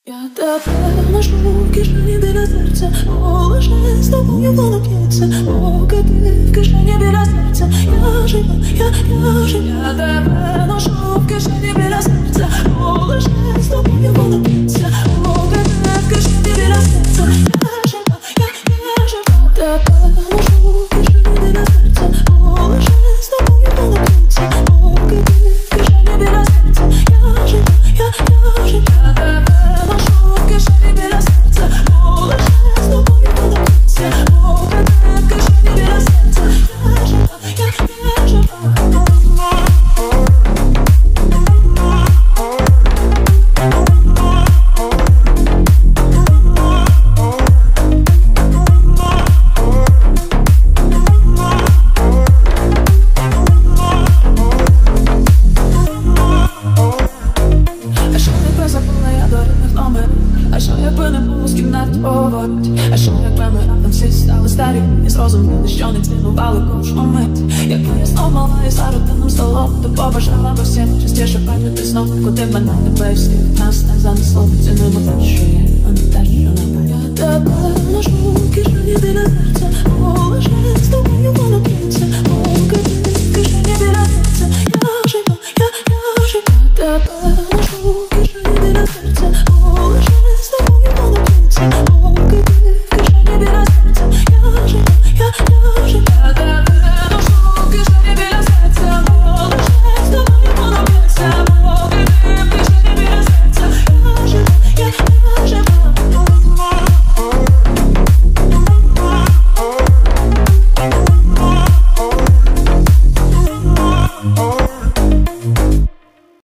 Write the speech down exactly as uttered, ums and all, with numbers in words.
Я тебе ношу в кишені біля серця, о, лише з тобою воно п'ється, поки ти в кишені біля серця, я жива, я, я жива. Я тебе ношу в кишені біля серця, о, лише з тобою воно п'ється, поки ти в кишені біля серця, я жива, я, я жива. Тебе ношу в кишені біля серця, о, лише з тобою воно п'ється, поки ти в кишені біля серця, я жива, я, я жива. А що якби не було з кімнат говорить? А що якби ми раптом всі стали старі і зрозуміли, що не цінували кожну мить? Якби я знов мала і за родинним столом, то побажала би всім частіше бачити знов, куди мене тебе і світ нас не занесло. Цінуємо те, що є, а не те, що не буде. Я тебе ношу в кишені біля серця, о, лише з тобою воно п'ється, поки ти в кишені біля серця, я жива, я, я жива. Тебе ношу